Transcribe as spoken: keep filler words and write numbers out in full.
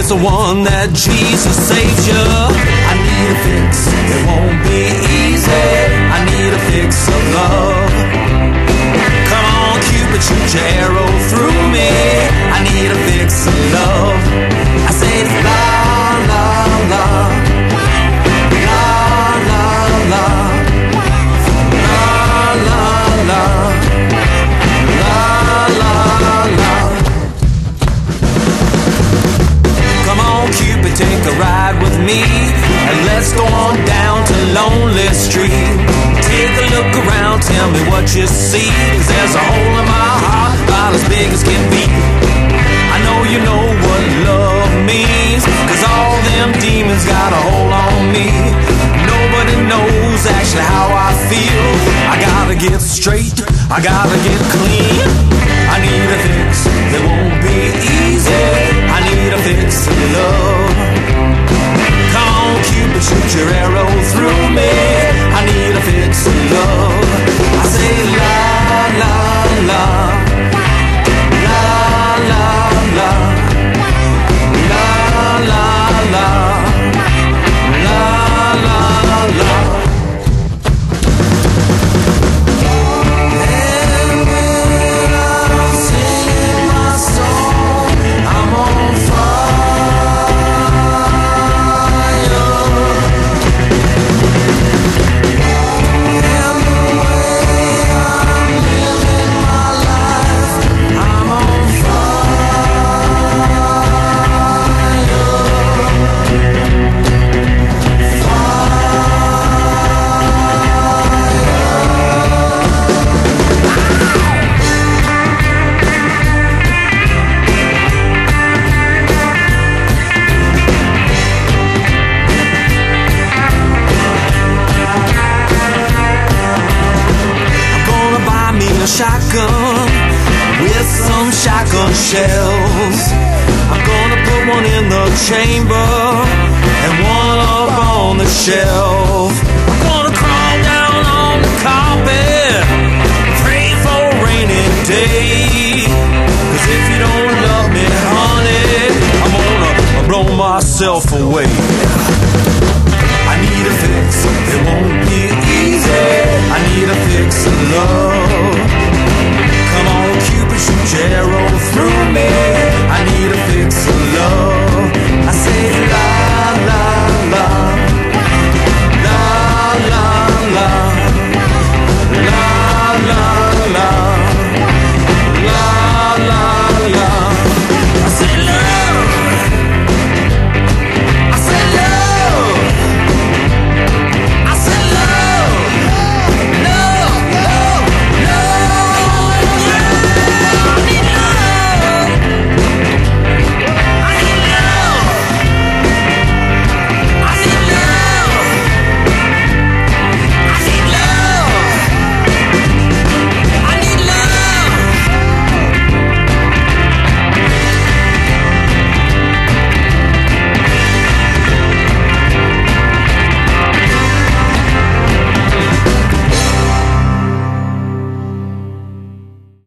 it's the one that Jesus saves you. I need a fix, it won't be easy. I need a fix of love. Come on, Cupid, shoot your arrow through me. I need a fix of love. I say la la la, la la la, la la la, la la la. Come on, Cupid, take a ride with me, and let's go on down to Lonely Street. Take a look around, tell me what you see, 'cause there's a hole in my heart about as big as can be. I know you know what love means, 'cause all them demons got a hold on me. Nobody knows actually how I feel. I gotta get straight, I gotta get clean. I need a fix, it won't be easy. I need a fix of love. Come on, Cupid, shoot your arrow through me. I need a fix of love. I say la la la, la la la, la la la, la la la. Shotgun with some shotgun shells. I'm gonna put one in the chamber and one up on the shelf. I'm gonna crawl down on the carpet, pray for a rainy day. 'Cause if you don't love me, honey, I'm gonna blow myself away. I need a fix, it won't be easy. I need a fix of love. Come on, Cupid, shoot your arrow through me. I need a fix of love. I say la la la, la la la, la la la, la la la. I say love, I say love, I say love, love, love, love. I need love, I need love, I need love, I need love.